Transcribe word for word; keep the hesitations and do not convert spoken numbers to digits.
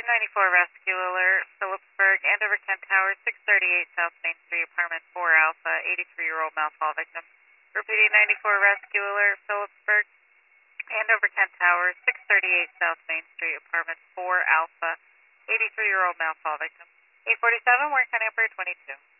ninety-four rescue alert, Phillipsburg, Andover Kent Tower, six thirty-eight South Main Street, apartment four Alpha, eighty-three-year-old male fall victim. Repeating ninety-four rescue alert, Phillipsburg, Andover Kent Tower, six thirty-eight South Main Street, apartment four Alpha, eighty-three-year-old male fall victim. eight forty-seven, Warren County Upper twenty-two.